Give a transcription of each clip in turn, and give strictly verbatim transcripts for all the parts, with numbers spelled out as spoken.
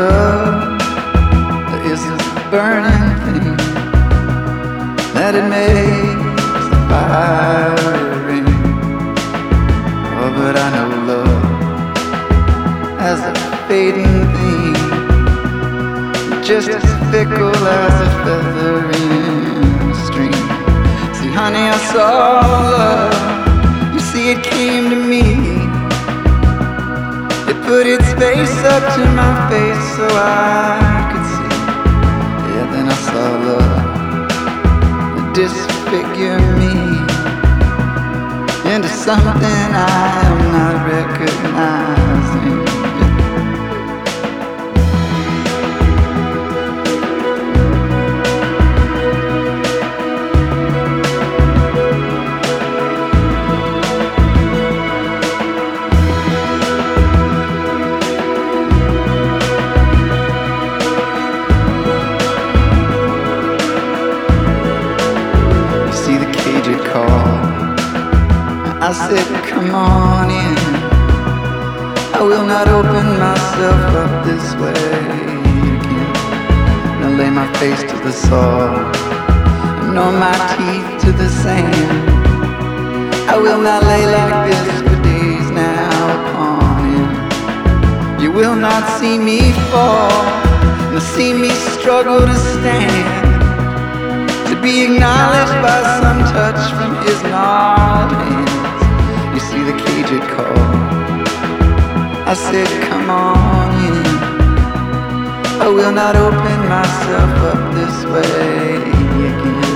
love is a burning thing, that it makes the fire ring. Oh, but I know love as a fading thing, just as fickle as a feather in a stream. See, honey, I saw love. You see, it came to me. It put its face up to my face so I could see. Yeah, then I saw love disfigure me into something I am not recognizing. I said, come on in. I will not open myself up this way again. Now lay my face to the soil, nor my teeth to the sand. I will not lay like this for days now upon him. You will not see me fall, nor see me struggle to stand, to be acknowledged by some touch from his gnarled hands. You see the cage it called. I said, come on in. I will not open myself up this way again.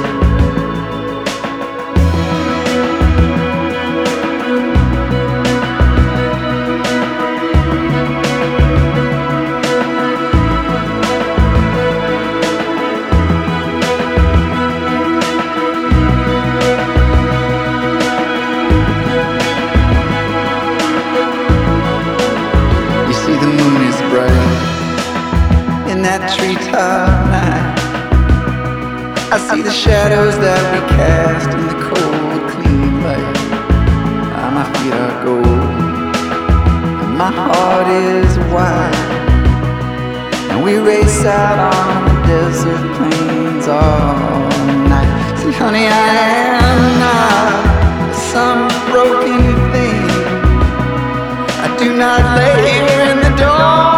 In that treetop night, I see the shadows that we cast in the cold, clean light. Ah, my feet are gold, and my heart is wide, and we race out on the desert plains all night. See, honey, I am not some broken thing. I do not lay here in the dark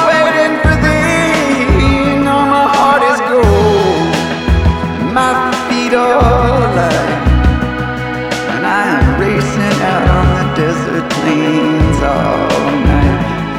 and I am racing out on the desert plains all night.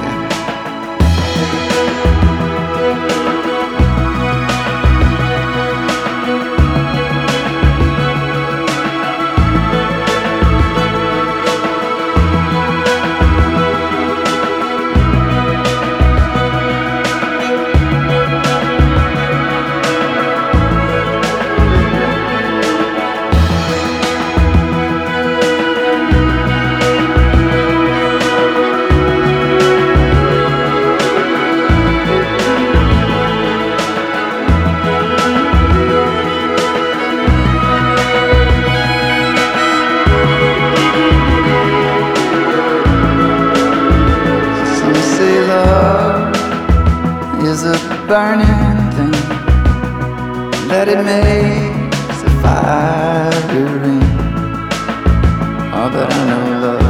Is a burning thing, that it makes a fire ring. Oh, but I know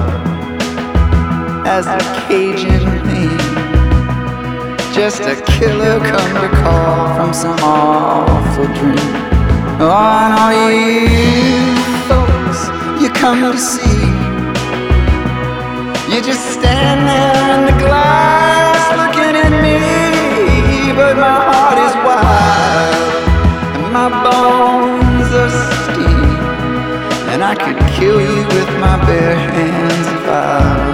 love as a Cajun thing, just a killer come to call from some awful dream. Oh, and all you folks you come to see, you just stand there in the glass looking at me. But my heart is wild, and my bones are steel, and I could kill you with my bare hands if I